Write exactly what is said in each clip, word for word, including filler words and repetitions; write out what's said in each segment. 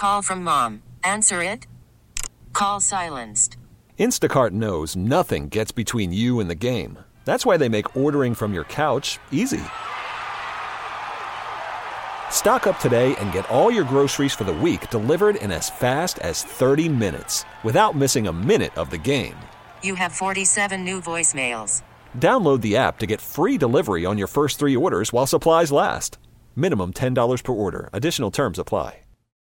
Call from mom. Answer it. Call silenced. Instacart knows nothing gets between you and the game. That's why they make ordering from your couch easy. Stock up today and get all your groceries for the week delivered in as fast as thirty minutes without missing a minute of the game. You have forty-seven new voicemails. Download the app to get free delivery on your first three orders while supplies last. Minimum ten dollars per order. Additional terms apply.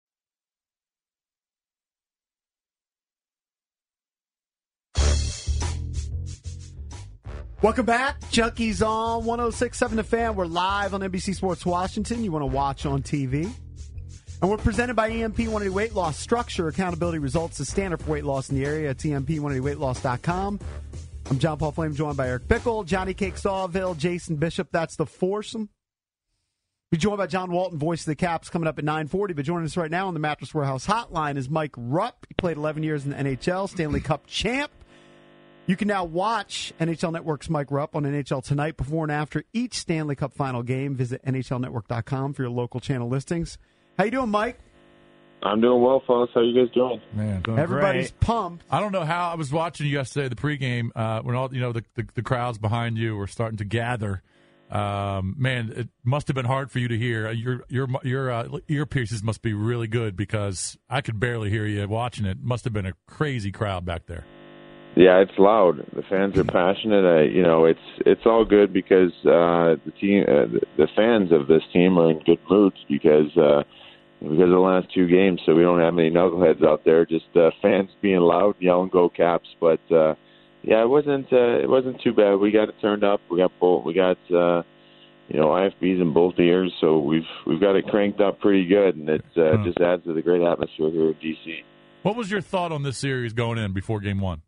Welcome back. Junkies on one oh six point seven The Fan. We're live on N B C Sports Washington. You want to watch on T V. And we're presented by E M P one eighty Weight Loss. Structure, accountability, results, the standard for weight loss in the area at E M P one eighty weight loss dot com. I'm John Paul Flame, joined by Eric Bickle, Johnny Cake Sawville, Jason Bishop. That's the foursome. Be joined by John Walton, voice of the Caps, coming up at nine forty. But joining us right now on the Mattress Warehouse hotline is Mike Rupp. He played eleven years in the N H L, Stanley Cup champ. You can now watch N H L Network's Mike Rupp on N H L Tonight before and after each Stanley Cup final game. Visit N H L network dot com for your local channel listings. How you doing, Mike? I'm doing well, fellas. How you guys doing? Man, doing Everybody's great. pumped. I don't know how. I was watching you yesterday, the pregame, uh, when all you know the, the the crowds behind you were starting to gather. Um, man, it must have been hard for you to hear. Your your your uh, earpieces must be really good because I could barely hear you watching it. Must have been a crazy crowd back there. Yeah, it's loud. The fans are passionate. I, you know, it's it's all good because uh, the team, uh, the, the fans of this team are in good moods because uh, because of the last two games. So we don't have any knuckleheads out there. Just uh, fans being loud, yelling "Go Caps!" But uh, yeah, it wasn't uh, it wasn't too bad. We got it turned up. We got both. We got uh, you know I F Bs in both ears. So we've we've got it cranked up pretty good, and it uh, huh. just adds to the great atmosphere here in D C. What was your thought on this series going in before Game One?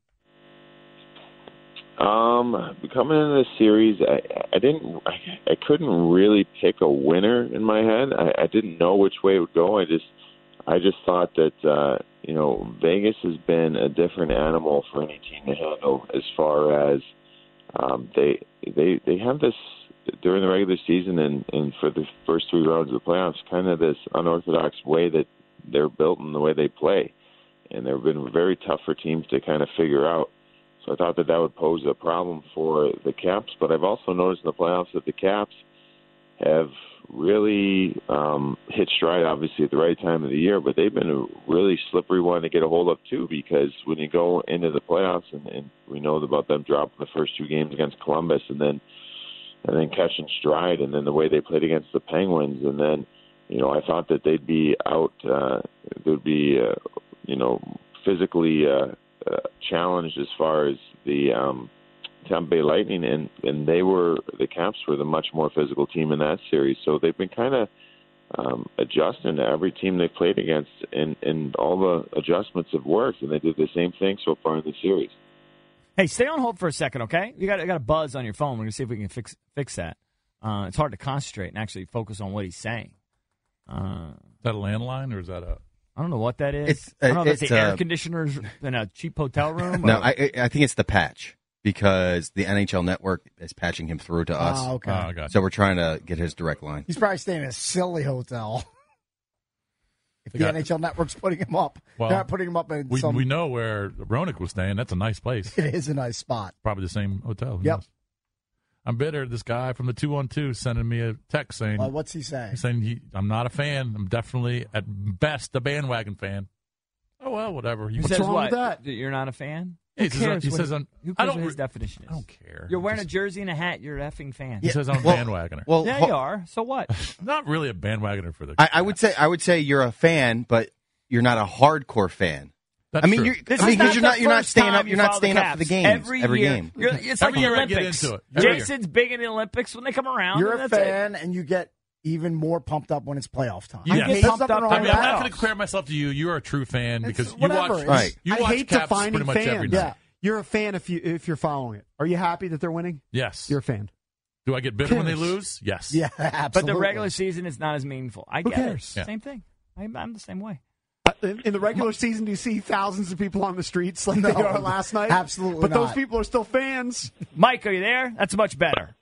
Um, coming into this series, I, I didn't, I, I couldn't really pick a winner in my head. I, I didn't know which way it would go. I just, I just thought that, uh, you know, Vegas has been a different animal for any team to handle as far as, um, they, they, they have this during the regular season and, and for the first three rounds of the playoffs, kind of this unorthodox way that they're built and the way they play. And they've been very tough for teams to kind of figure out. So I thought that that would pose a problem for the Caps. But I've also noticed in the playoffs that the Caps have really um, hit stride, obviously, at the right time of the year. But they've been a really slippery one to get a hold of, too, because when you go into the playoffs, and, and we know about them dropping the first two games against Columbus and then and then catching stride, and then the way they played against the Penguins. And then, you know, I thought that they'd be out, uh, they'd be, uh, you know, physically uh, uh, challenged as far as the um, Tampa Bay Lightning, and, and they were, the Caps were the much more physical team in that series. So they've been kind of um, adjusting to every team they've played against, and, and all the adjustments have worked, and they did the same thing so far in the series. Hey, stay on hold for a second, okay? You got, you got a buzz on your phone. We're going to see if we can fix fix that. Uh, it's hard to concentrate and actually focus on what he's saying. Uh, is that a landline or is that a... I don't know what that is. It's, I don't know uh, if it's, it's the uh, air conditioners in a cheap hotel room. No, or... I, I think it's the patch because the N H L Network is patching him through to us. Oh, okay. Oh, gotcha. So we're trying to get his direct line. He's probably staying in a silly hotel. If They the got- N H L Network's putting him up, Well, they're not putting him up in We, some. we know where Roenick was staying. That's a nice place. It is a nice spot. Probably the same hotel. Who Yep. knows? I'm bitter. This guy from the two one two sending me a text saying, Uh, what's he saying? he's saying he, I'm not a fan. I'm definitely, at best, a bandwagon fan. Oh, well, whatever. You Who What's says wrong what? with that? You're not a fan? He Who says- cares he what says his- on- Who I cares don't what his re- definition is? I don't care. You're wearing Just- a jersey and a hat. You're an effing fan. He says I'm a Well- bandwagoner. Well, yeah, ho- you are. So what? Not really a bandwagoner for the. I, I would say I would say you're a fan, but you're not a hardcore fan. That's I mean, true. you're, This I mean, is because you're the not you're not first staying time up you you're not follow the staying up for the Caps. games every, every year. game. You're, it's Every like year the I get Olympics. into it. Every year. Jason's big in the Olympics when they come around. You're and a that's it. fan, and you get even more pumped up when it's playoff time. Yes. I hate Pumped something up wrong I mean, with I'm not that. going to compare myself to you. You're a true fan It's because you whatever. watch. It's- Right. You I watch hate Caps defining pretty much fans. every night. Yeah. You're a fan if you if you're following it. Are you happy that they're winning? Yes. You're a fan. Do I get bitter when they cares? lose? Yes. Yeah, But absolutely. the regular season is not as meaningful. I Who get cares? it. Yeah. Same thing. I'm, I'm the same way. Uh, In, in the regular season, do you see thousands of people on the streets like No, they are last night? absolutely But those not. people are still fans. Mike, are you there? That's much better.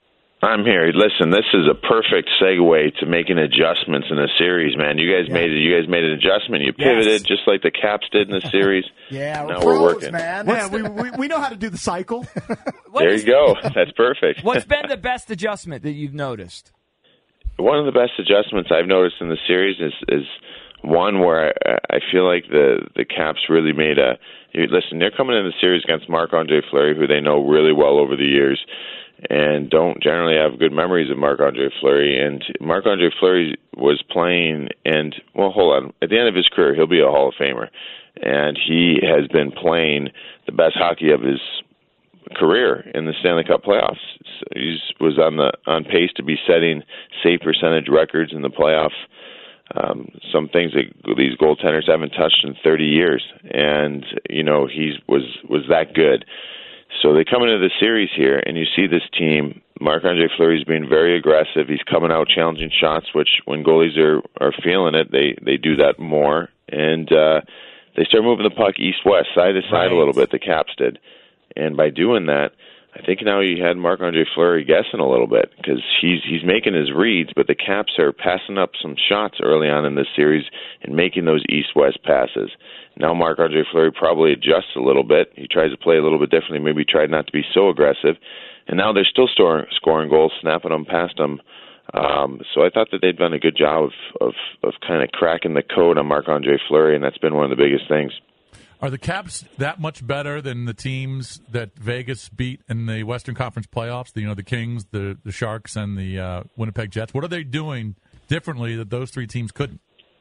I'm here. Listen, this is a perfect segue to making adjustments in a series, man. You guys yeah. made it. You guys made an adjustment. You pivoted yes. just like the Caps did in the series. yeah, now we're, we're pros, working, man. Yeah, we, we we know how to do the cycle. There you go. That's perfect. What's been the best adjustment that you've noticed? One of the best adjustments I've noticed in the series is is one where I, I feel like the the Caps really made a. Listen, they're coming in the series against Marc-Andre Fleury, who they know really well over the years, and don't generally have good memories of Marc-Andre Fleury. And Marc-Andre Fleury was playing, and, well, hold on. At the end of his career, he'll be a Hall of Famer. And he has been playing the best hockey of his career in the Stanley Cup playoffs. So he was on the on pace to be setting save percentage records in the playoffs. Um, some things that these goaltenders haven't touched in thirty years. And, you know, he was, was that good. So they come into the series here, and you see this team. Marc-Andre Fleury's being very aggressive. He's coming out challenging shots, which when goalies are, are feeling it, they, they do that more. And uh, they start moving the puck east-west, side to side right. a little bit, the Caps did. And by doing that, I think now you had Marc-Andre Fleury guessing a little bit because he's he's making his reads, but the Caps are passing up some shots early on in this series and making those east-west passes. Now Marc-Andre Fleury probably adjusts a little bit. He tries to play a little bit differently, maybe tried not to be so aggressive. And now they're still store, scoring goals, snapping them past them. Um, so I thought that they'd done a good job of, of, of kind of cracking the code on Marc-Andre Fleury, and that's been one of the biggest things. Are the Caps that much better than the teams that Vegas beat in the Western Conference playoffs? The, you know, the Kings, the, the Sharks, and the uh, Winnipeg Jets. What are they doing differently that those three teams couldn't?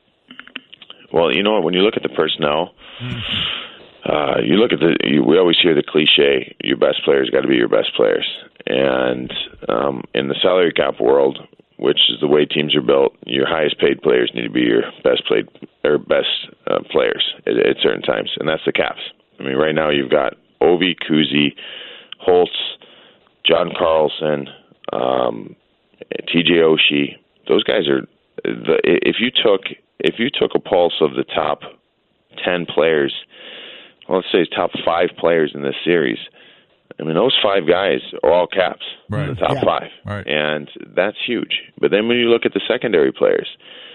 Well, you know what? When you look at the personnel, mm. uh, you look at the. You, we always hear the cliche: your best players got to be your best players. And um, in the salary cap world, which is the way teams are built, your highest paid players need to be your best played or best uh, players at, at certain times, and that's the Caps. I mean, right now you've got Ovi, Kuzi, Holtz, John Carlson, um, T J Oshie. Those guys are. The, if you took if you took a pulse of the top ten players, well, let's say top five players in this series. I mean, those five guys are all Caps right. in the top yeah. five, right. and that's huge. But then when you look at the secondary players,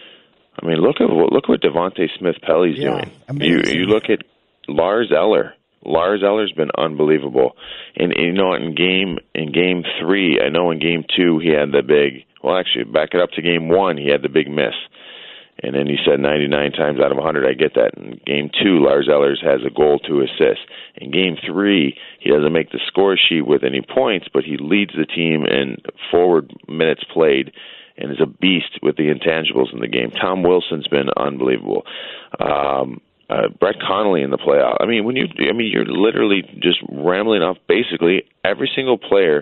I mean, look at look what Devontae Smith-Pelly's yeah, doing. amazing. You you look at Lars Eller. Lars Eller's been unbelievable. And, and you know, in game in game three, I know in game two he had the big. Well, actually, back it up to game one, he had the big miss. And then he said ninety-nine times out of one hundred, I get that. In game two, Lars Ellers has a goal to assist. In game three, he doesn't make the score sheet with any points, but he leads the team in forward minutes played and is a beast with the intangibles in the game. Tom Wilson's been unbelievable. Um, uh, Brett Connolly in the playoff. I mean, when you, I mean, you're literally just rambling off. Basically, every single player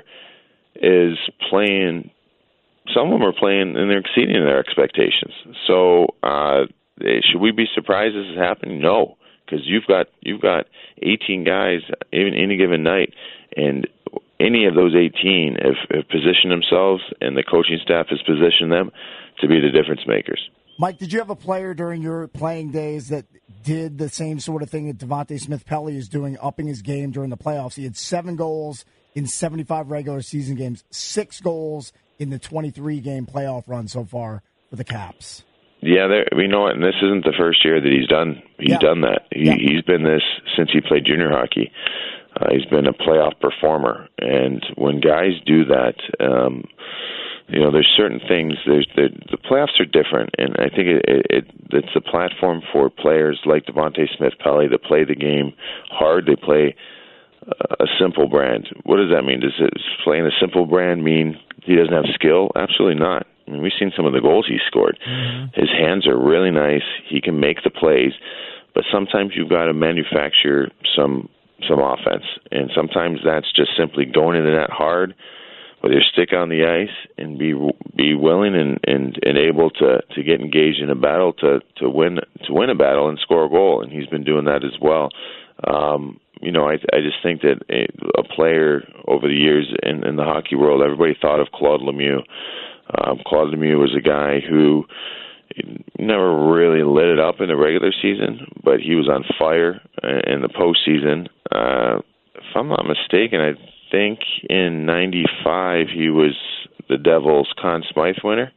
is playing. Some of them are playing and they're exceeding their expectations. So, uh, should we be surprised this is happening? No, because you've got you've got eighteen guys in any given night, and any of those eighteen have, have positioned themselves, and the coaching staff has positioned them to be the difference makers. Mike, did you have a player during your playing days that did the same sort of thing that Devontae Smith-Pelly is doing, upping his game during the playoffs? He had seven goals in seventy-five regular season games, six goals in the twenty-three game playoff run so far for the Caps. Yeah, you know what? And this isn't the first year that he's done. He's yeah. done that. He, yeah. He's been this since he played junior hockey. Uh, he's been a playoff performer, and when guys do that, um, you know, there's certain things. There's the, the playoffs are different, and I think it, it, it's a platform for players like Devontae Smith-Pelly that play the game hard. They play a simple brand. What does that mean? Does it, playing a simple brand mean he doesn't have skill? Absolutely not. I mean, we've seen some of the goals he scored. Mm-hmm. His hands are really nice. He can make the plays, but sometimes you've got to manufacture some some offense, and sometimes that's just simply going into the net hard with your stick on the ice and be be willing and, and, and able to, to get engaged in a battle to, to win to win a battle and score a goal, and he's been doing that as well. Um, you know, I I just think that a, a player over the years in, in the hockey world, everybody thought of Claude Lemieux. Um, Claude Lemieux was a guy who never really lit it up in the regular season, but he was on fire in the postseason. Uh, if I'm not mistaken, I think in ninety-five he was the Devils Conn Smythe winner,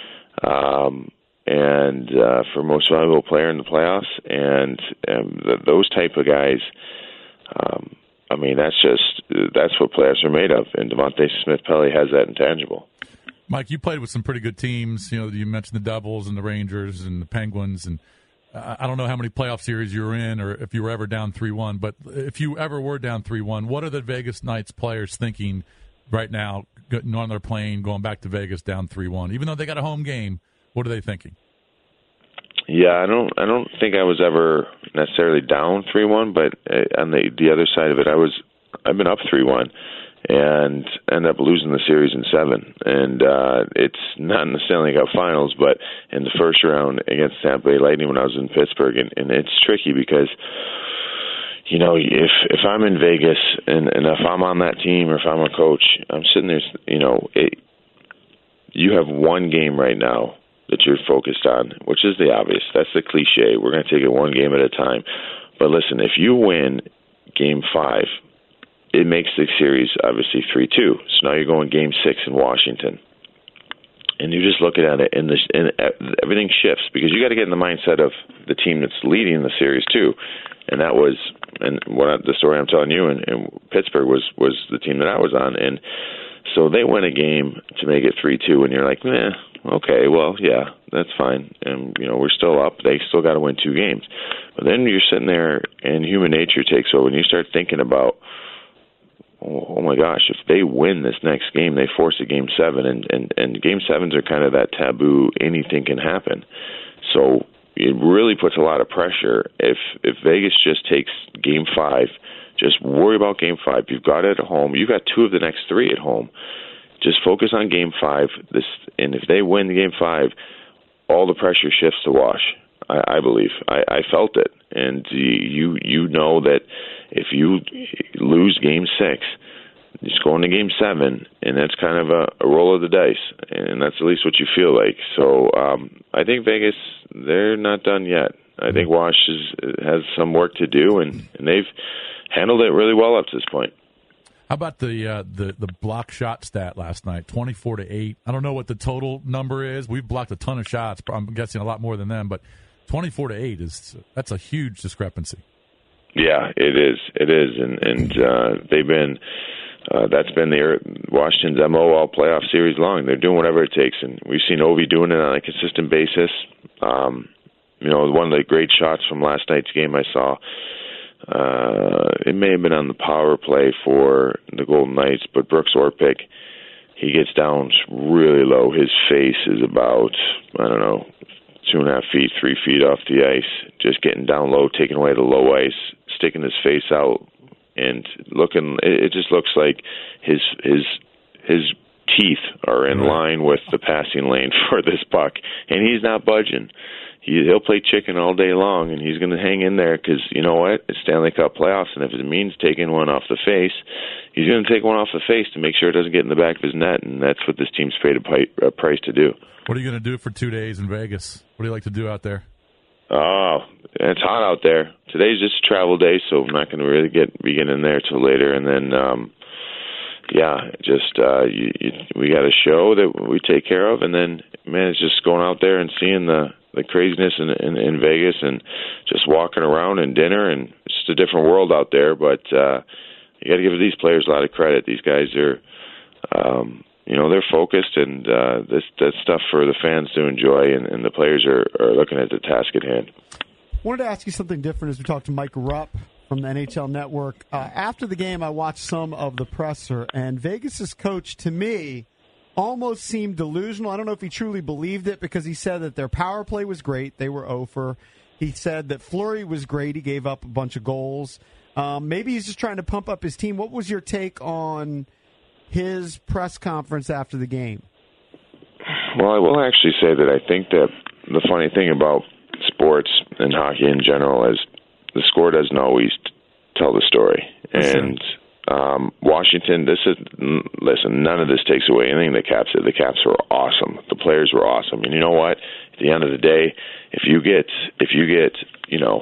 um, and uh, for most valuable player in the playoffs, and um, the, those type of guys. Um, I mean, that's just that's what playoffs are made of, and Devontae Smith-Pelly has that intangible. Mike, you played with some pretty good teams. You know, you mentioned the Devils and the Rangers and the Penguins, and uh, I don't know how many playoff series you were in, or if you were ever down three one. But if you ever were down three one, what are the Vegas Knights players thinking right now, getting on their plane, going back to Vegas down three one? Even though they got a home game, what are they thinking? Yeah, I don't. I don't think I was ever necessarily down three one, but on the the other side of it, I was. I've been up three one, and ended up losing the series in seven. And uh, it's not necessarily got finals, but in the first round against Tampa Bay Lightning when I was in Pittsburgh, and, and it's tricky because, you know, if if I'm in Vegas and, and if I'm on that team or if I'm a coach, I'm sitting there, you know, it, you have one game right now that you're focused on, which is the obvious. That's the cliche. We're going to take it one game at a time. But listen, if you win game five, it makes the series obviously three two. So now you're going game six in Washington. And you're just looking at it, and, the, and everything shifts because you got to get in the mindset of the team that's leading the series too. And that was, and what I, the story I'm telling you in, in Pittsburgh was, was the team that I was on. And so they win a game to make it three two, and you're like, meh, okay, well, yeah, that's fine. And, you know, we're still up. They still got to win two games. But then you're sitting there, and human nature takes over, and you start thinking about, oh, oh my gosh, if they win this next game, they force a game seven. And, and, and game sevens are kind of that taboo, anything can happen. So it really puts a lot of pressure. If if Vegas just takes game five, just worry about game five. You've got it at home. You've got two of the next three at home. Just focus on game five. This, and if they win the game five, all the pressure shifts to Wash. I, I believe. I, I felt it, and you you know that if you lose game six, just go into game seven, and that's kind of a, a roll of the dice, and that's at least what you feel like. So um, I think Vegas, they're not done yet. I think Wash is, has some work to do, and, and they've handled it really well up to this point. How about the uh, the the block shot stat last night? Twenty-four to eight. I don't know what the total number is. We've blocked a ton of shots. I'm guessing a lot more than them, but twenty-four to eight is that's a huge discrepancy. Yeah, it is. It is, and and uh, they've been. Uh, that's been the Washington's M O all playoff series long. They're doing whatever it takes, and we've seen Ovi doing it on a consistent basis. Um, you know, one of the great shots from last night's game I saw. Uh, it may have been on the power play for the Golden Knights, but Brooks Orpik, he gets down really low. His face is about, I don't know, two and a half feet, three feet off the ice, just getting down low, taking away the low ice, sticking his face out, and looking, it just looks like his his his teeth are in line with the passing lane for this puck, and he's not budging. He, he'll play chicken all day long, and he's going to hang in there because, you know what, it's Stanley Cup playoffs, and if it means taking one off the face, he's going to take one off the face to make sure it doesn't get in the back of his net, and that's what this team's paid a price to do. What are you going to do for two days in Vegas? What do you like to do out there? Oh, it's hot out there. Today's just a travel day, so I'm not going to really get be getting in there till later, and then, um, yeah, just uh, you, you, we got a show that we take care of, and then, man, it's just going out there and seeing the the craziness in, in, in Vegas and just walking around and dinner, and it's just a different world out there. But uh, you got to give these players a lot of credit. These guys are, um, you know, they're focused, and uh, this that's stuff for the fans to enjoy, and, and the players are, are looking at the task at hand. I wanted to ask you something different as we talked to Mike Rupp from the N H L Network. Uh, after the game, I watched some of the presser, and Vegas's coach, to me, almost seemed delusional. I don't know if he truly believed it because he said that their power play was great. They were oh for. He said that Fleury was great. He gave up a bunch of goals. Um, maybe he's just trying to pump up his team. What was your take on his press conference after the game? Well, I will actually say that I think that the funny thing about sports and hockey in general is the score doesn't always tell the story. And Um, Washington, this is, listen, none of this takes away anything the Caps did. The Caps were awesome. The players were awesome. And you know what? At the end of the day, if you get, if you get, you know,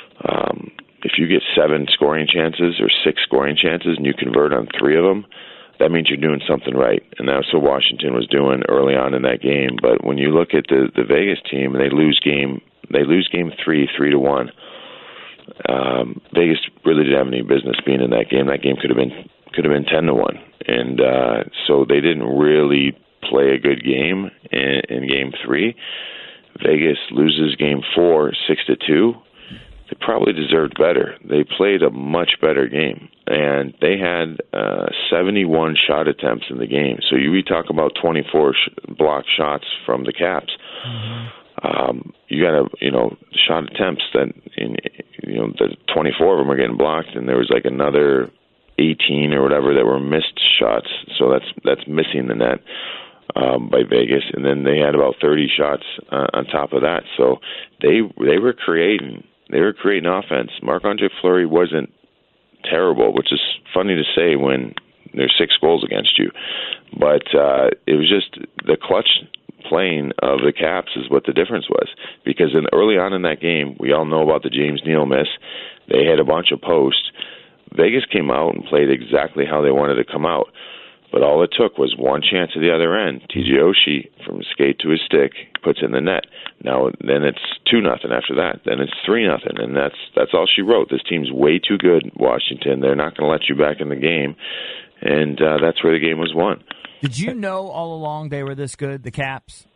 um, if you get seven scoring chances or six scoring chances and you convert on three of them, that means you're doing something right. And that's what Washington was doing early on in that game. But when you look at the, the Vegas team, and they lose game, they lose game three, three to one. Um, Vegas really didn't have any business being in that game. That game could have been could have been ten to one, and uh, so they didn't really play a good game in, in game three. Vegas loses game four, six to two. They probably deserved better. They played a much better game, and they had uh, seventy-one shot attempts in the game. So you we talk about twenty-four sh- block shots from the Caps. Mm-hmm. Um, you got to, you know, shot attempts that, in, you know, the twenty-four of them are getting blocked, and there was like another eighteen or whatever that were missed shots. So that's that's missing the net um, by Vegas, and then they had about thirty shots uh, on top of that. So they they were creating they were creating offense. Marc-Andre Fleury wasn't terrible, which is funny to say when there's six goals against you, but uh, it was just the clutch playing of the Caps is what the difference was, because in early on in that game, we all know about the James Neal miss. They had a bunch of posts. Vegas came out and played exactly how they wanted to come out, but all it took was one chance at the other end. T J Oshie, from skate to his stick, puts in the net. Now then it's two nothing after that. Then it's three nothing, and that's that's all she wrote. This team's way too good, Washington. They're not going to let you back in the game, and uh, that's where the game was won. Did you know all along they were this good, the Caps?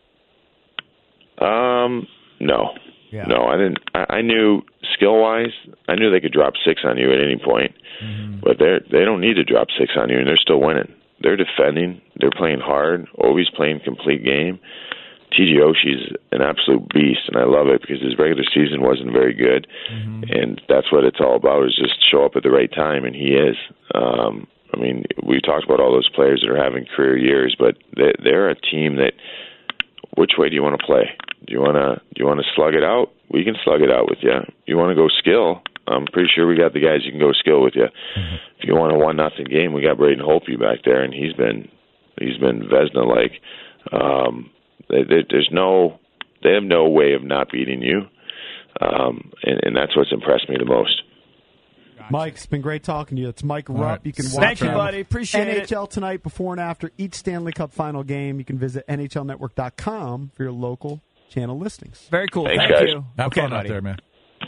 Um, no. Yeah. No, I didn't. I, I knew skill-wise, I knew they could drop six on you at any point, mm-hmm. but they they don't need to drop six on you, and they're still winning. They're defending. They're playing hard. Ovi's playing complete game. T J Oshie's an absolute beast, and I love it because his regular season wasn't very good, mm-hmm. and that's what it's all about, is just show up at the right time, and he is. Um, I mean, we talked about all those players that are having career years, but they, they're a team that, which way do you want to play? Do you want to do you want to slug it out? We can slug it out with you. You want to go skill? I'm pretty sure we got the guys who can go skill with you. Mm-hmm. If you want a one nothing game, we got Braden Holtby back there, and he's been he's been Vezina like. Um, they, they, there's no they have no way of not beating you, um, and, and that's what's impressed me the most. Mike, it's been great talking to you. It's Mike Rupp. Right. You can watch Thank you, buddy. Appreciate N H L it. tonight, before and after each Stanley Cup final game. You can visit N H L network dot com for your local channel listings. Very cool. Thanks, Thank guys. you. Have okay, fun buddy. out there, man.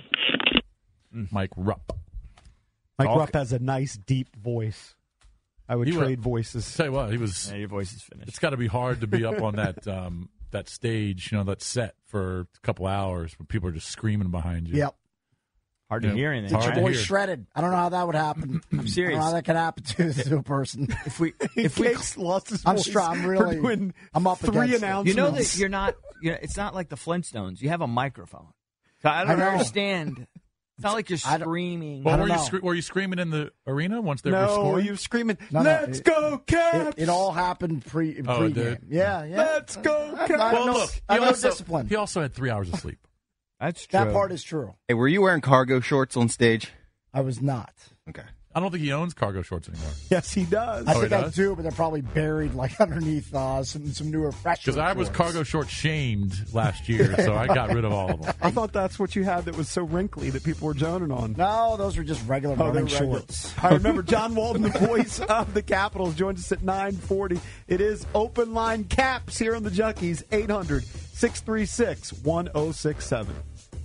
Mike Rupp. Mike Talk. Rupp has a nice, deep voice. I would He trade would- voices. Tell you what, he was. Yeah, your voice is finished. It's got to be hard to be up on that um, that stage, you know, that set for a couple hours when people are just screaming behind you. Yep. Hard to Yeah. hear anything. Hard Your to voice hear. shredded. I don't know how that would happen. I'm I don't serious. know how that could happen to, to a person. If we, if we, Gates lost his I'm voice str- I'm for really- doing I'm up three against it. announcements. you know that you're not. You know, it's not like the Flintstones. You have a microphone. So I don't I know. understand. It's not like you're I don't- screaming. Well, I were don't you know. scre- were you screaming in the arena once they were No, scoring? you were screaming, No, no, let's it- go, Caps! It, it all happened pre Oh, pre it game. did? Yeah, yeah. Let's go, I, Caps! I, Well, know, look, I he know also, discipline. he also had three hours of sleep. That's true. That part is true. Hey, were you wearing cargo shorts on stage? I was not. Okay. I don't think he owns cargo shorts anymore. Yes, he does. I Oh, think he I does? do, but they're probably buried like underneath uh, some some newer fresh. Because I was shorts. cargo short shamed last year, so I got rid of all of them. I thought that's what you had that was so wrinkly that people were joning on. No, those were just regular Oh, they're running regular. shorts. I remember John Walton, the voice of the Capitals, joins us at nine forty. It is Open Line Caps here on the Junkies, eight hundred, six three six, one oh six seven.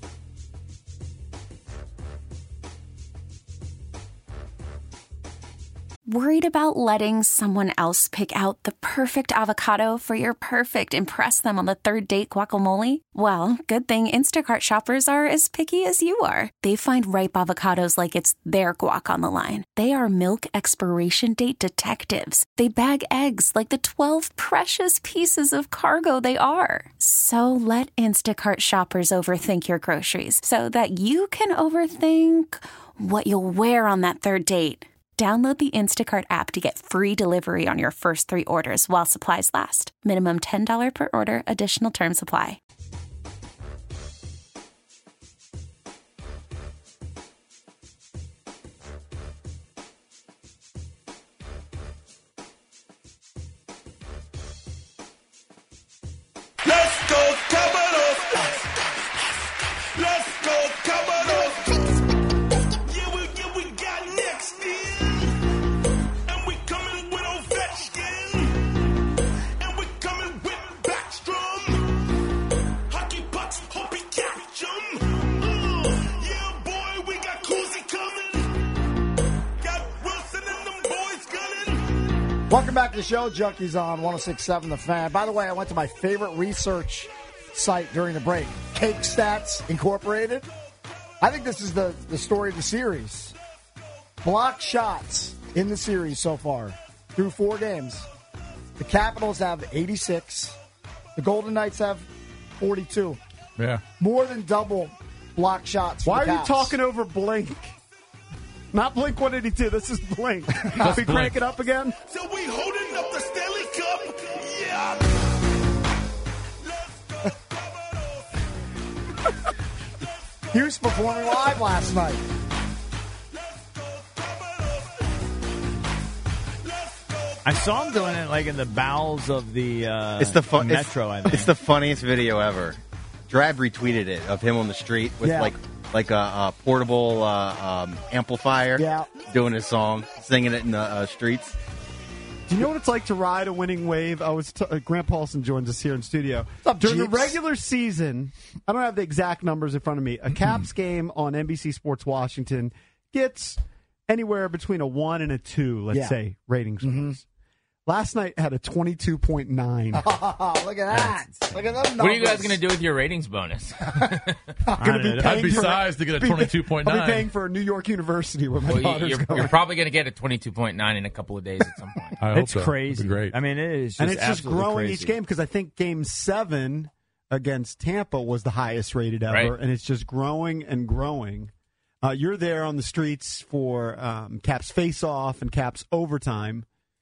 Worried about letting someone else pick out the perfect avocado for your perfect impress them on the third date guacamole? Well, good thing Instacart shoppers are as picky as you are. They find ripe avocados like it's their guac on the line. They are milk expiration date detectives. They bag eggs like the twelve precious pieces of cargo they are. So let Instacart shoppers overthink your groceries so that you can overthink what you'll wear on that third date. Download the Instacart app to get free delivery on your first three orders while supplies last. Minimum ten dollars per order. Additional terms apply. Let's go, Capitals! Let's go, Capitals! Yeah, we, yeah, we got next year. And we coming with offense. Welcome back to the show. Junkies on one oh six point seven The Fan. By the way, I went to my favorite research site during the break, Cake Stats Incorporated. I think this is the, the story of the series. Block shots in the series so far through four games. The Capitals have eighty-six. The Golden Knights have forty-two. Yeah. More than double block shots. For Why the are you Caps. talking over Blink? Not Blink one eighty-two. This is Blink. Can we Blink. crank it up again? So we holding up the Stanley Cup. Yeah. Hughes performing live last night. I saw him doing it like in the bowels of the uh, It's the fun, metro. I it's, think it's the funniest video ever. Drab retweeted it of him on the street with Yeah. like like a, a portable uh, um, amplifier, Yeah. doing his song, singing it in the uh, streets. Do you know what it's like to ride a winning wave? I was t- uh, Grant Paulson joins us here in studio. up, During the Jeeps? regular season, I don't have the exact numbers in front of me. A Caps game on N B C Sports Washington gets anywhere between a one and a two, let's Yeah. say, ratings wise. Last night had a twenty-two point nine. Oh, look at that. Look at those numbers. What are you guys going to do with your ratings bonus? I'm going to be I'd paying be for sized to get a be- twenty-two point nine. I'll be paying for a New York University where my Well, daughter's you're, going. you're probably going to get a twenty-two point nine in a couple of days at some point. I hope it's so. crazy. It'd be great. I mean, it is, just and it's just absolutely growing crazy. each game because I think Game Seven against Tampa was the highest rated ever, Right. and it's just growing and growing. Uh, you're there on the streets for um, Caps face off and Caps overtime.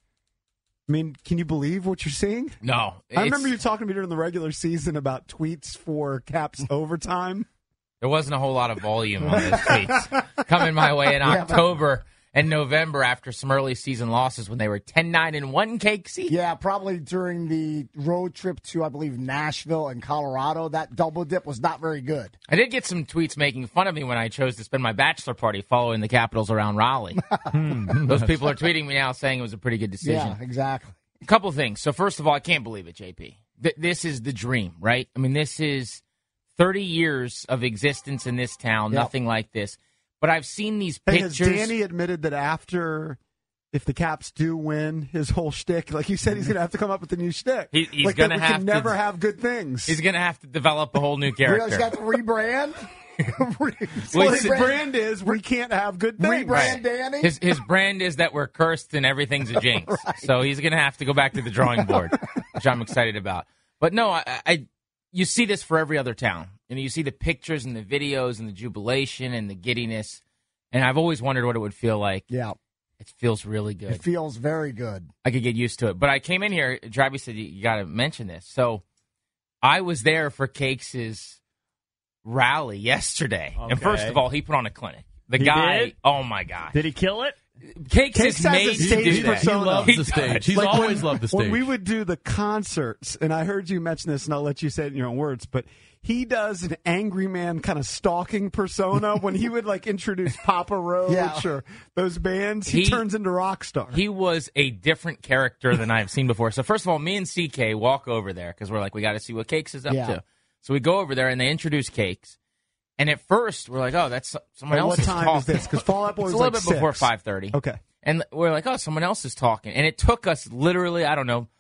I mean, can you believe what you're seeing? No. I remember it's- you talking to me during the regular season about tweets for Caps overtime. There wasn't a whole lot of volume on those tweets coming my way in October and November after some early season losses when they were ten nine and one, Cakesy. Yeah, probably during the road trip to, I believe, Nashville and Colorado. That double dip was not very good. I did get some tweets making fun of me when I chose to spend my bachelor party following the Capitals around Raleigh. Those people are tweeting me now saying it was a pretty good decision. Yeah, exactly. A couple things. So first of all, I can't believe it, J P. Th- this is the dream, right? I mean, this is thirty years of existence in this town, Yep. nothing like this. But I've seen these Hey, has pictures. Danny admitted that after, if the Caps do win, his whole shtick, like you said, he's going to have to come up with a new shtick. He- he's like gonna that we have can to- never have good things. He's going to have to develop a whole new Really, character. he's got to rebrand? well, Well, his he's- brand is we can't have good things. Rebrand Danny? His his brand is that we're cursed and everything's a jinx. So he's going to have to go back to the drawing board, which I'm excited about. But no, I, I you see this for every other town. You know, you see the pictures and the videos and the jubilation and the giddiness. And I've always wondered what it would feel like. Yeah. It feels really good. It feels very good. I could get used to it. But I came in here, Drabby said, you, you got to mention this. So I was there for Cakes' rally yesterday. And first Okay. of all, he put on a clinic. The He guy, did? oh my God. Did he kill it? Cakes, Cakes is has a made to stage do that. persona. He loves He the stage. does. He's Like always when, loved the stage. When we would do the concerts, and I heard you mention this, and I'll let you say it in your own words, but he does an angry man kind of stalking persona. When he would like introduce Papa Roach Yeah. or those bands, he, He- turns into rock star. He was a different character than I've seen before. So first of all, me and C K walk over there because we're like, we got to see what Cakes is up Yeah. to. So we go over there and they introduce Cakes. And at first, we're like, oh, that's someone At else what is time talking. is this? 'Cause Fall Out Boy it's a was little like bit before six. five thirty. Okay. And we're like, oh, someone else is talking. And it took us literally, I don't know,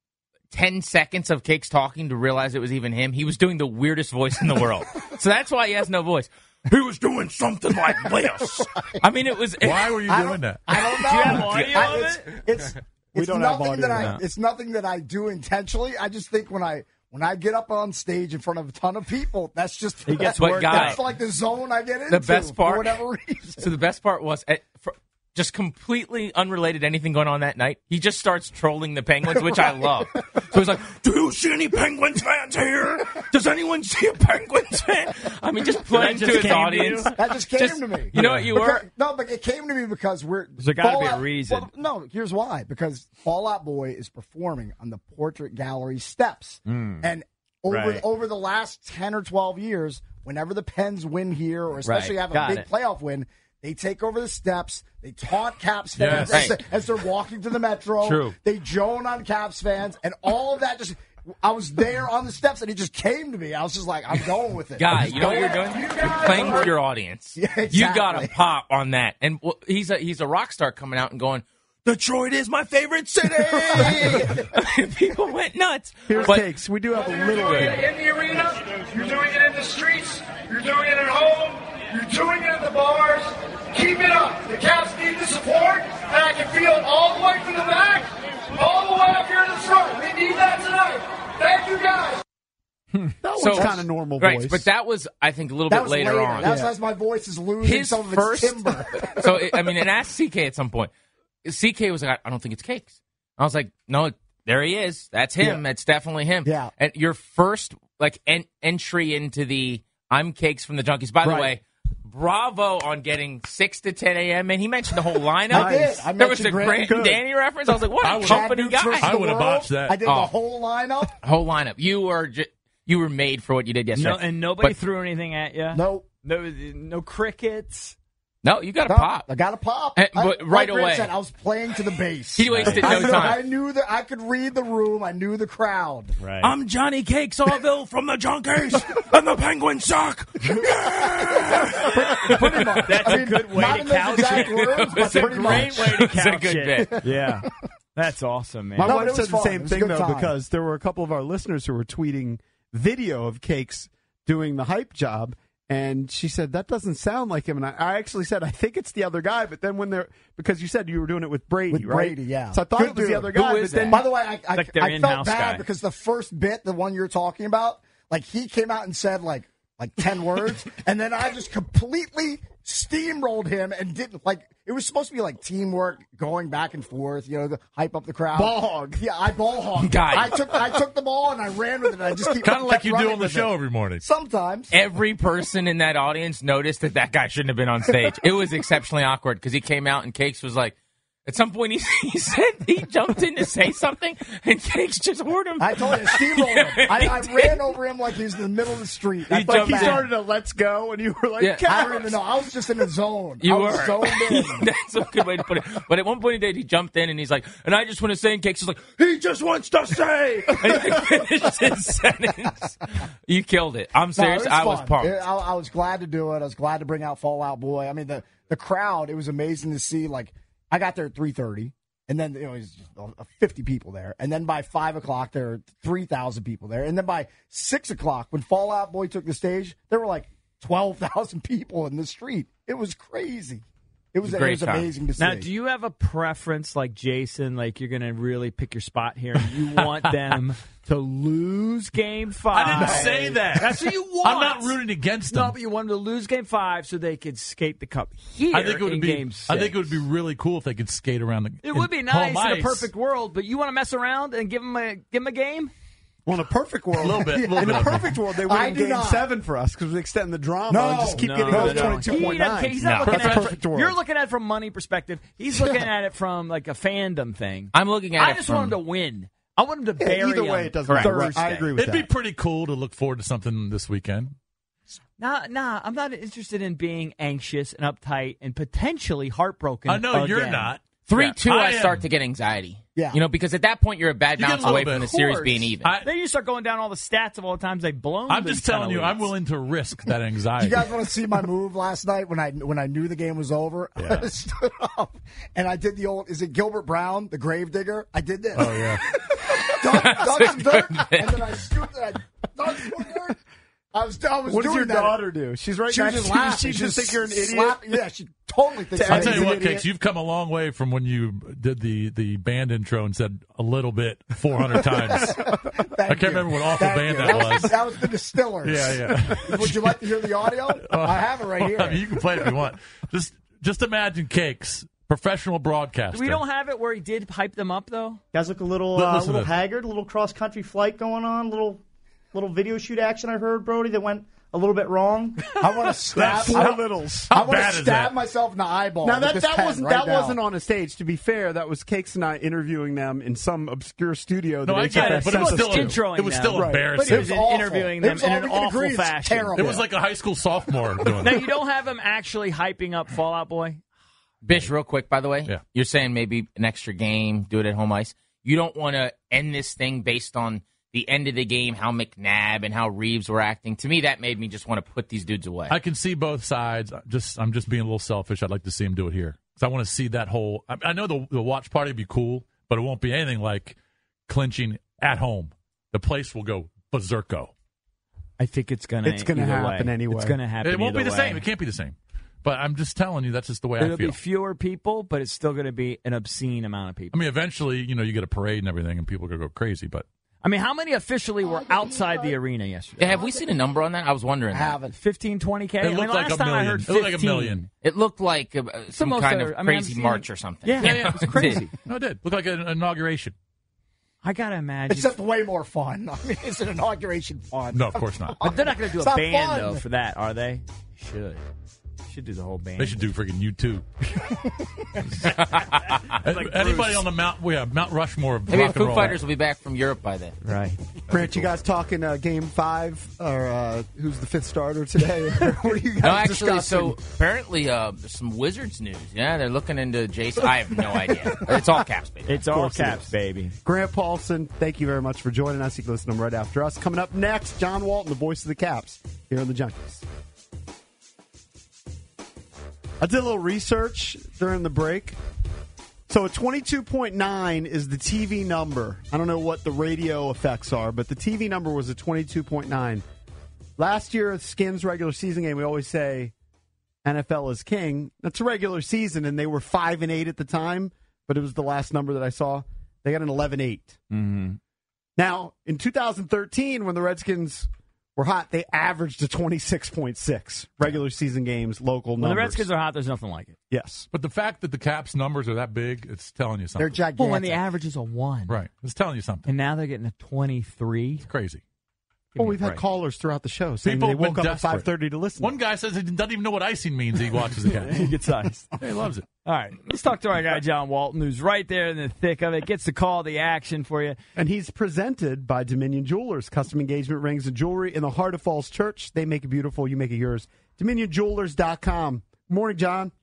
ten seconds of Cakes talking to realize it was even him. He was doing the weirdest voice in the world. So that's why he has no voice. He was doing something like this. I mean, it was. Why were you I doing that? I don't know. Do you have audio I- of it's, it? It's, We it's don't have nothing audio that I. now. It's nothing that I do intentionally. I just think when I when I get up on stage in front of a ton of people, that's just He gets that's, worked that's out. like the zone I get into. best part- for whatever reason. So the best part was, at, for, just completely unrelated to anything going on that night, he just starts trolling the Penguins, which I love. So he's like, do you see any Penguins fans here? Does anyone see a Penguins fan? I mean, just playing just to his came to audience. you? That just came Just- to me. You know what you Because- were? No, but it came to me because we're. There's gotta be a Fall Out- reason. Well, no, here's why. Because Fall Out Boy is performing on the Portrait Gallery steps, and over Right. over the last ten or twelve years, whenever the Pens win here, or especially Right. have a Got big it. playoff win, they take over the steps. They taunt Caps fans Yes. as, Right. they, as they're walking to the Metro. True. They joan on Caps fans, and all of that just. I was there on the steps, and he just came to me. I was just like, I'm going with it. Guy, you know what you're doing? You You're guys playing are- to your audience. Yeah, You got exactly. to pop on that. And well, he's a he's a rock star coming out and going, Detroit is my favorite city. People went nuts. Here's But- Cakes. We do have a You're little doing it bit. in the arena. You're doing it in the streets. You're doing it at home. You're doing it at the bars. Keep it up. The Cavs need the support, and I can feel it all the way from the back, all the way up here to the front. We need that tonight. Thank you, guys. That So- one's kind of normal Right, voice. but that was, I think, a little That bit was later, later. on. That's as my voice is losing His some of first, its timbre. so it, I mean, and ask C K at some point. C K was like, I don't think it's Cakes. I was like, no, there he is. That's him. Yeah. That's definitely him. Yeah. And your first like en- entry into the I'm Cakes from the Junkies. By the Right. way, bravo on getting six to ten a.m. And he mentioned the whole lineup. I did. I there was a mentioned Grant Grant. and Danny reference. I was like, what I a would- company Chad Dukes versus guy. I the would've world. botched that. I did Oh. the whole lineup. Whole lineup. You were ju- you were made for what you did yesterday. No, and nobody But- threw anything at you. No. No, no crickets. No, you got to No, pop. I got a pop. Eh, I- but like right Grant away. said, I was playing to the base. He wasted I, no time. I knew that I could read the room. I knew the crowd. Right. I'm Johnny Cakes Orville from the Junkies, and the Penguins suck. Pretty much. That's I a mean, good way not to in those couch exact it. words, but It's a pretty great much. way to It's a couch good it. bit. Yeah. That's awesome, man. My No, wife but it said was the fun. same It was a thing, good though, time. because there were a couple of our listeners who were tweeting video of Cakes doing the hype job. And she said, that doesn't sound like him. And I, I actually said, I think it's the other guy. But then when they're, because you said you were doing it with Brady, With right? Brady, yeah. So I thought Good it was dude. the other Who guy. is but then, that? By the way, I, I, Like their I felt in-house bad guy. because the first bit, the one you're talking about, like he came out and said like like ten words, and then I just completely steamrolled him and didn't like. It was supposed to be like teamwork, going back and forth, you know, to hype up the crowd. Ball hog. Yeah, I ball hogged. Guy. I took I took the ball and I ran with it. And I just keep Kind of like kept you do running on the with show it. every morning. Sometimes. Every person in that audience noticed that that guy shouldn't have been on stage. It was exceptionally awkward because he came out and Cakes was like, at some point he, he said he jumped in to say something and Cakes just heard him. I told you, steamrolled him. I, I He ran over him like he was in the middle of the street. I He felt like he jumped bad. started a let's go, and you were like, Yeah. I don't even know. I was just in a zone. You I was were. zoned in. That's a good way to put it. But at one point he did. He jumped in and he's like, and I just want to say, and Cakes is like, he just wants to say. And he finished his sentence. You killed it. I'm No, serious. it I was fun. pumped. It- I, I was glad to do it. I was glad to bring out Fallout Boy. I mean, the, the crowd, it was amazing to see. Like, I got there at three thirty, and then, you know, it was just uh, fifty people there. And then by five o'clock, there were three thousand people there. And then by six o'clock, when Fallout Boy took the stage, there were like twelve thousand people in the street. It was crazy. It was, It was a it great was time. amazing to see. Now, do you have a preference like Jason, like you're going to really pick your spot here and you want them to lose game five? I didn't say that. That's what you want. I'm not rooting against them. No, but you want them to lose game five so they could skate the cup here I think it would in be. game six. I think it would be really cool if they could skate around the. It would be in nice home in a ice. perfect world, but you want to mess around and give them a give them a game? well, in a perfect world. A little bit, a little in bit a of it. perfect world, they I win do game not. seven for us because we extend the drama No, and just keep no, getting no, those no. twenty-two He point doesn't- nine. He's not No. looking at it Perfect from, world. you're looking at it from money perspective. He's looking at it from like a fandom thing. I'm looking at I it just from, want him to win. I want him to Yeah, bury either way, him it doesn't Correct. matter. Thursday. I agree with It'd be that. pretty cool to look forward to something this weekend. Nah, nah, I'm not interested in being anxious and uptight and potentially heartbroken. I know you're again. not. three two. I I, am. start to get anxiety. Yeah. You know, because at that point you're a bad You get a bounce little away bit. from the Of series course. being even. I, Then you start going down all the stats of all the times they've blown. I'm these just telling kinda you, I'm leads. willing to risk that anxiety. You guys want to see my move last night when I when I knew the game was over? Yeah. I stood up and I did the old. Is it Gilbert Brown, the gravedigger? I did this. Oh yeah. dug, dug some dirt, and then I scooped it. I dug some dirt. I was, I was What does doing your that. daughter do? She's right She next was just to you. laughing. She just think you're an idiot. slap- yeah, she totally thinks I'll I'll I'm tell an you what, idiot. Cakes, you've come a long way from when you did the, the band intro and said a little bit four hundred times. Thank I can't you. remember what awful Thank band you. that was. That was the Distillers. Yeah, yeah. Would you like to hear the audio? I have it right here. I mean, you can play it if you want. Just just imagine Cakes, professional broadcaster. We don't have it where he did hype them up though. Guys look a little, Li- uh, listen little to- haggard, a little cross country flight going on, little, little video shoot action. I heard Brody that went a little bit wrong. I want to stab. Four I, littles. I How want bad to is stab that? myself in the eyeball. Now with that this that pen wasn't right that now. wasn't on a stage. To be fair, that was Cakes and I interviewing them in some obscure studio. No, that I get H F it, S but it was sent us still to. introing it was them. still Right. embarrassing. But it was It was awful. interviewing It them was in all an we could awful agree, it's fashion. terrible. It was like a high school sophomore doing Now it. you don't have him actually hyping up Fallout Boy. Bish, real quick, by the way, Yeah. you're saying maybe an extra game, do it at home ice. You don't want to end this thing based on the end of the game, how McNabb and how Reeves were acting. To me, that made me just want to put these dudes away. I can see both sides. Just I'm just being a little selfish. I'd like to see him do it here. So I want to see that whole. I, I know the, the watch party will be cool, but it won't be anything like clinching at home. The place will go berserko. I think it's gonna. It's gonna happen way. anyway. It's gonna happen. It won't be the way. same. It can't be the same. But I'm just telling you, that's just the way It'll I feel. be fewer people, but it's still going to be an obscene amount of I people. mean, eventually, you know, you get a parade and everything, and people are going to go crazy. But I mean, how many officially were outside the arena yesterday? Yeah, have we seen a number on that? I was wondering. I that. haven't. fifteen, twenty K? It I mean, looked like last a time I million. heard It fifteen. looked like a million. It looked like uh, some most kind of- of I mean, I'm crazy seeing- march or something. Yeah, yeah, it was crazy. no, it did. Looked like an inauguration. I got to imagine. Except way more fun. I mean, it's an inauguration fun. No, of course not. But they're not going to do It's a not band, fun. though, for that, are they? Should. Should do the whole band. They should do freaking U two. Like Anybody Bruce. on the Mount, yeah, Mount Rushmore of Maybe rock the and Foo roll. Fighters will be back from Europe by then. Right. Grant, you guys talking uh, game five or uh, who's the fifth starter today? what are you guys No, actually, discussing? so apparently uh, there's some Wizards news. Yeah, they're looking into Jason. I have no idea. It's all Caps, baby. It's all course it Caps, is. baby. Grant Paulson, thank you very much for joining us. You can listen to him right after us. Coming up next, John Walton, the voice of the Caps, here on the Junkies. I did a little research during the break. So a twenty-two point nine is the T V number. I don't know what the radio effects are, but the T V number was a twenty-two point nine. Last year, Skins regular season game, we always say N F L is king. That's a regular season, and they were five and eight at the time, but it was the last number that I saw. They got an eleven eight. Mm-hmm. Now, in two thousand thirteen, when the Redskins were hot, they averaged a twenty-six point six regular season games, local When numbers. the Redskins are hot, there's nothing like it. Yes. But the fact that the Caps numbers are that big, it's telling you something. They're gigantic. Well, when the average is a one. Right. It's telling you something. And now they're getting a twenty-three. It's crazy. Well, we've had callers throughout the show saying People they have woke been up desperate. at five thirty to listen. One guy says he doesn't even know what icing means. He watches the Caps. He gets iced. He loves it. All right, let's talk to our guy, John Walton, who's right there in the thick of it, gets the call, the action for you. And he's presented by Dominion Jewelers, custom engagement rings and jewelry in the heart of Falls Church. They make it beautiful. You make it yours. dominion jewelers dot com. Morning, John.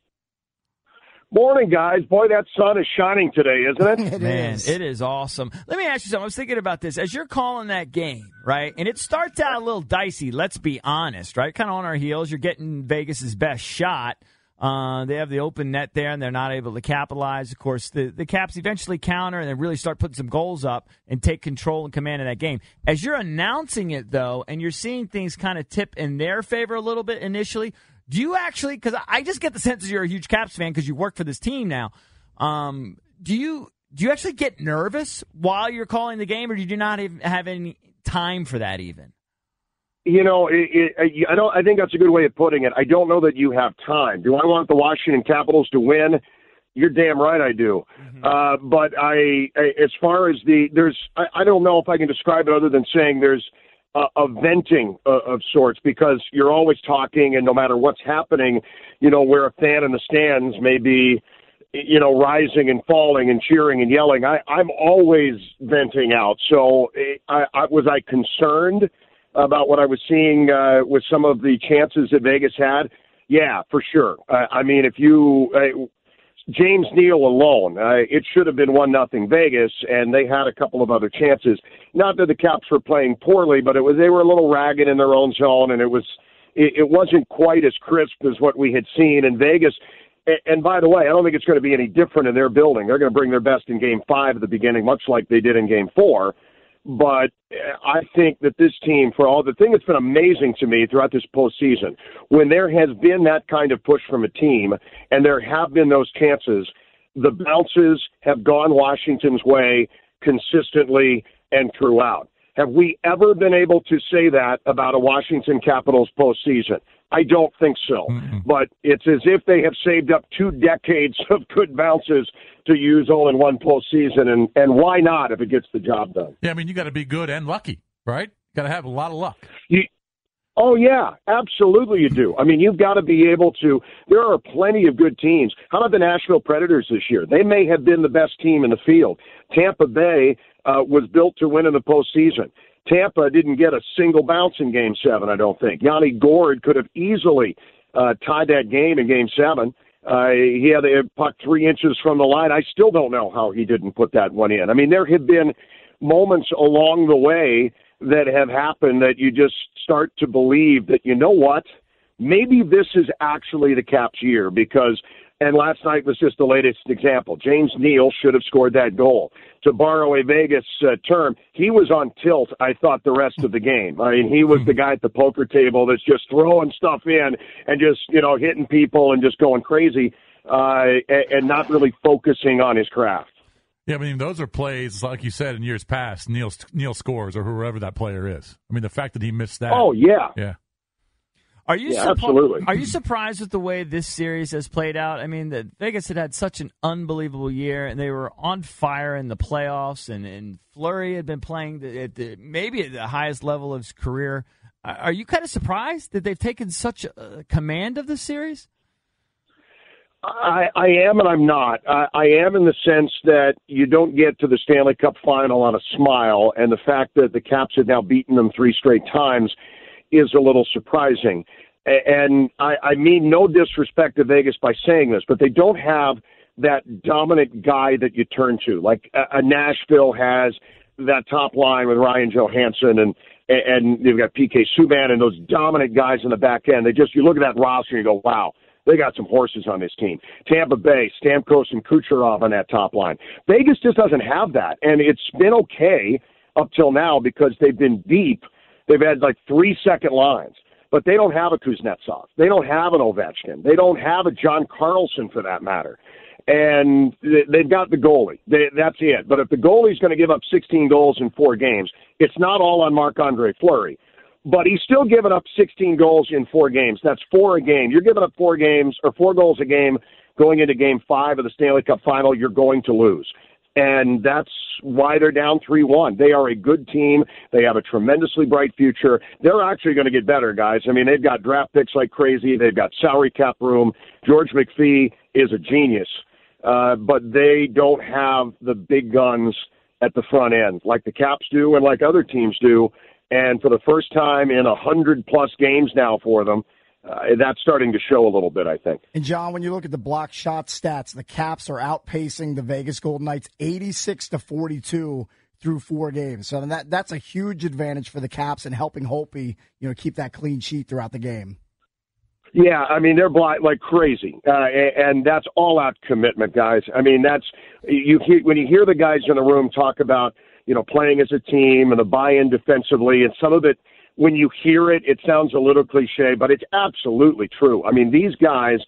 Morning, guys. Boy, that sun is shining today, isn't it? It Man, is. it is awesome. Let me ask you something. I was thinking about this. As you're calling that game, right, and it starts out a little dicey, let's be honest, right? Kind of on our heels. You're getting Vegas's best shot. Uh, they have the open net there, and they're not able to capitalize. Of course, the, the Caps eventually counter and then really start putting some goals up and take control and command of that game. As you're announcing it, though, and you're seeing things kind of tip in their favor a little bit initially, do you actually, because I just get the sense that you're a huge Caps fan because you work for this team now, um, do you do you actually get nervous while you're calling the game, or do you not even have any time for that even? You know, it, it, I don't. I think that's a good way of putting it. I don't know that you have time. Do I want the Washington Capitals to win? You're damn right I do. Mm-hmm. Uh, but I, I, as far as the, there's, I, I don't know if I can describe it other than saying there's a, a venting uh, of sorts, because you're always talking, and no matter what's happening, you know, where a fan in the stands may be, you know, rising and falling and cheering and yelling, I, I'm always venting out. So I, I was I concerned about what I was seeing uh, with some of the chances that Vegas had? Yeah, for sure. Uh, I mean, if you uh, James Neal alone, uh, it should have been one nothing Vegas, and they had a couple of other chances. Not that the Caps were playing poorly, but it was they were a little ragged in their own zone, and it was it, it wasn't quite as crisp as what we had seen in Vegas. And, and by the way, I don't think it's going to be any different in their building. They're going to bring their best in Game Five at the beginning, much like they did in Game Four. But I think that this team, for all the thing that's been amazing to me throughout this postseason, when there has been that kind of push from a team and there have been those chances, the bounces have gone Washington's way consistently and throughout. Have we ever been able to say that about a Washington Capitals postseason? I don't think so. Mm-hmm. But it's as if they have saved up two decades of good bounces to use all in one postseason, and, and why not if it gets the job done? Yeah, I mean, you got to be good and lucky, right? Got to have a lot of luck. You, oh, yeah, absolutely you do. I mean, you've got to be able to – there are plenty of good teams. How about the Nashville Predators this year? They may have been the best team in the field. Tampa Bay uh, was built to win in the postseason. Tampa didn't get a single bounce in Game seven, I don't think. Yanni Gourde could have easily uh, tied that game in Game seven. Uh, he had a puck three inches from the line. I still don't know how he didn't put that one in. I mean, there have been moments along the way that have happened that you just start to believe that, you know what, maybe this is actually the Caps' year, because And last night was just the latest example. James Neal should have scored that goal. To borrow a Vegas uh, term, he was on tilt, I thought, the rest of the game. I mean, he was the guy at the poker table that's just throwing stuff in and just, you know, hitting people and just going crazy uh, and, and not really focusing on his craft. Yeah, I mean, those are plays, like you said, in years past, Neil, Neil scores or whoever that player is. I mean, the fact that he missed that. Oh, yeah. Yeah. Are you yeah, surpri- absolutely. Are you surprised with the way this series has played out? I mean, the, Vegas had had such an unbelievable year, and they were on fire in the playoffs, and, and Fleury had been playing the, at the, maybe at the highest level of his career. Are you kind of surprised that they've taken such a command of this series? I, I am and I'm not. I, I am in the sense that you don't get to the Stanley Cup final on a smile, and the fact that the Caps have now beaten them three straight times is a little surprising. And I, I mean no disrespect to Vegas by saying this, but they don't have that dominant guy that you turn to. Like a, a Nashville has that top line with Ryan Johansson and and they've got P K Subban and those dominant guys in the back end. They just, you look at that roster and you go, wow, they got some horses on this team. Tampa Bay, Stamkos and Kucherov on that top line. Vegas just doesn't have that. And it's been okay up till now because they've been deep. They've had like three second lines, but they don't have a Kuznetsov. They don't have an Ovechkin. They don't have a John Carlson for that matter. And they've got the goalie. They, that's it. But if the goalie's going to give up sixteen goals in four games, it's not all on Marc-Andre Fleury. But he's still giving up sixteen goals in four games. That's four a game. You're giving up four games or four goals a game going into game five of the Stanley Cup final. You're going to lose. And that's why they're down three one. They are a good team. They have a tremendously bright future. They're actually going to get better, guys. I mean, they've got draft picks like crazy. They've got salary cap room. George McPhee is a genius. Uh, but they don't have the big guns at the front end like the Caps do and like other teams do. And for the first time in one hundred plus games now for them, uh, that's starting to show a little bit, I think. And, John, when you look at the block shot stats, the Caps are outpacing the Vegas Golden Knights eighty-six to forty-two through four games. So that that's a huge advantage for the Caps and helping Holtby, you know, keep that clean sheet throughout the game. Yeah, I mean, they're blind like crazy, uh, and that's all-out commitment, guys. I mean, that's you hear, when you hear the guys in the room talk about, you know, playing as a team and the buy-in defensively, and some of it, when you hear it, it sounds a little cliche, but it's absolutely true. I mean, these guys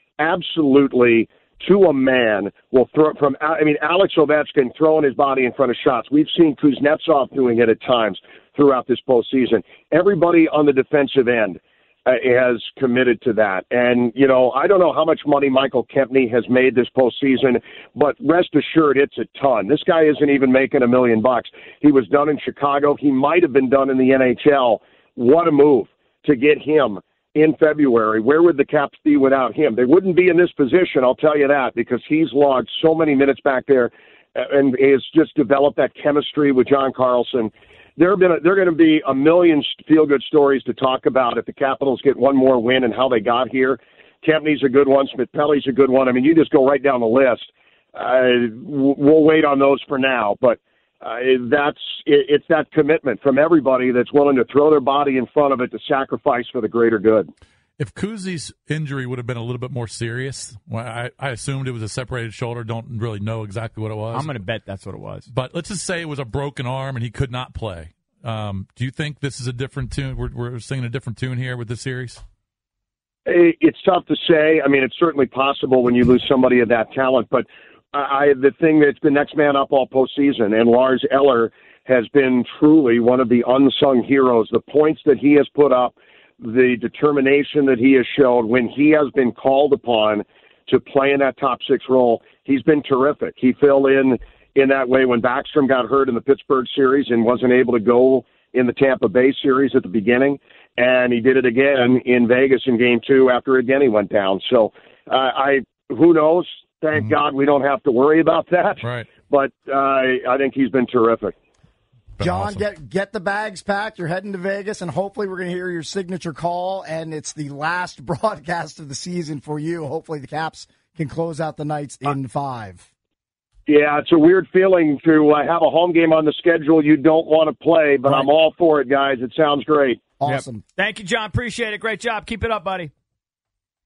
absolutely, to a man, will throw from, I mean, Alex Ovechkin throwing his body in front of shots. We've seen Kuznetsov doing it at times throughout this postseason. Everybody on the defensive end uh, has committed to that. And, you know, I don't know how much money Michael Kempny has made this postseason, but rest assured it's a ton. This guy isn't even making a million bucks. He was done in Chicago. He might have been done in the N H L. What a move to get him in February. Where would the Caps be without him? They wouldn't be in this position, I'll tell you that, because he's logged so many minutes back there and has just developed that chemistry with John Carlson. There have been a, there are going to be a million feel-good stories to talk about if the Capitals get one more win and how they got here. Kempney's a good one. Smith-Pelly's a good one. I mean, you just go right down the list. Uh, we'll wait on those for now, but uh, that's it, it's that commitment from everybody that's willing to throw their body in front of it to sacrifice for the greater good. If Kuzi's injury would have been a little bit more serious, well, I, I assumed it was a separated shoulder. Don't really know exactly what it was. I'm going to bet that's what it was. But let's just say it was a broken arm and he could not play. Um, do you think this is a different tune? We're, we're singing a different tune here with this series? It's tough to say. I mean, it's certainly possible when you lose somebody of that talent. But I, the thing that's been next man up all postseason, and Lars Eller has been truly one of the unsung heroes. The points that he has put up, the determination that he has shown when he has been called upon to play in that top six role, he's been terrific. He filled in in that way when Backstrom got hurt in the Pittsburgh series and wasn't able to go in the Tampa Bay series at the beginning, and he did it again in Vegas in game two after again he went down. So uh, I who knows? Thank mm-hmm. God we don't have to worry about that. Right. But uh, I think he's been terrific. John, awesome. get get the bags packed. You're heading to Vegas, and hopefully we're going to hear your signature call, and it's the last broadcast of the season for you. Hopefully the Caps can close out the Knights in five. Yeah, it's a weird feeling to uh, have a home game on the schedule you don't want to play, but right. I'm all for it, guys. It sounds great. Awesome. Yep. Thank you, John. Appreciate it. Great job. Keep it up, buddy.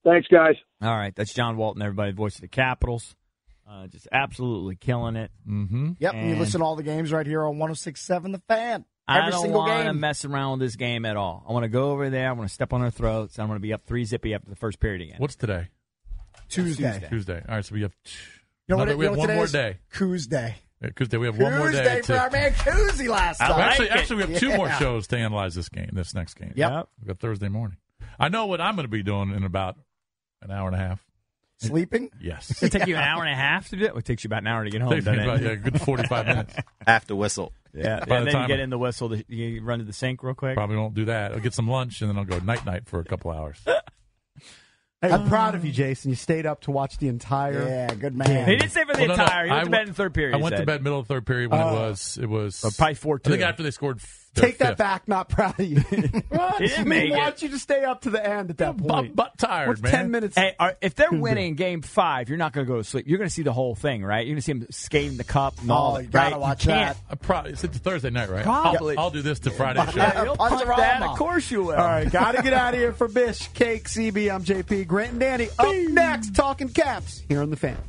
Thanks, guys. All right, that's John Walton, everybody, voice of the Capitals. Uh, just absolutely killing it. Mm-hmm. Yep, and, and you listen to all the games right here on one oh six point seven The Fan. I Every don't single want to game. mess around with this game at all. I want to go over there. I want to step on their throats. I want to be up three zippy after the first period again. What's today? Tuesday. Tuesday. Tuesday. All right, so we have, t- You know what another- it- we you have know what one today more is? day. Tuesday. Yeah, Tuesday. We have one more day. Tuesday to- for our man Koozie last I night. actually, like it. actually, we have two more Yeah. shows to analyze this game, this next game. Yep. We got Thursday morning. I know what I'm going to be doing in about an hour and a half. Sleeping? Yes. Does it take you an hour and a half to do it? Well, it takes you about an hour to get home, Takes me doesn't about, it? yeah, a good forty-five minutes. Have to whistle. Yeah, By and the then you time get I- in the whistle. To, you run to the sink real quick. Probably won't do that. I'll get some lunch, and then I'll go night-night for a couple hours. Hey, I'm proud of you, Jason. You stayed up to watch the entire. Yeah, good man. He didn't stay for the Well, no, no, entire. He went I to w- bed in the third period. I he went to said. bed middle of the third period when Oh. it was. It was Or probably four two. I think after they scored. f- their Take that fifth. back. Not proud of you. What? He didn't We make it. want you to stay up to the end at that I'm point. butt tired, What's man. ten minutes? Hey, are, if they're winning game five, you're not going to go to sleep. You're going to see the whole thing, right? You're going to see them skating the cup and all Oh, that, you gotta right? watch you can't. that. I probably, it's a Thursday night, right? Probably. I'll, I'll do this to Friday show. Yeah, you'll Punch punt the that. Rama. Of course you will. All right, got to get out of here for Bish, Cake, C B. I'm J P. Grant and Danny. Up next, talking Caps here on the Fan.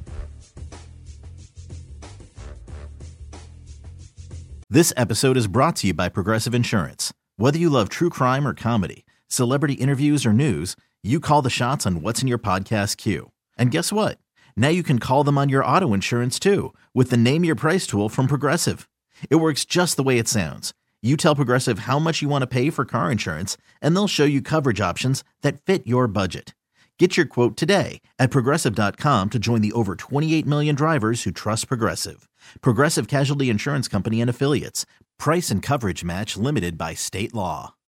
This episode is brought to you by Progressive Insurance. Whether you love true crime or comedy, celebrity interviews or news, you call the shots on what's in your podcast queue. And guess what? Now you can call them on your auto insurance too with the Name Your Price tool from Progressive. It works just the way it sounds. You tell Progressive how much you want to pay for car insurance, and they'll show you coverage options that fit your budget. Get your quote today at Progressive dot com to join the over twenty-eight million drivers who trust Progressive. Progressive Casualty Insurance Company and Affiliates. Price and coverage match limited by state law.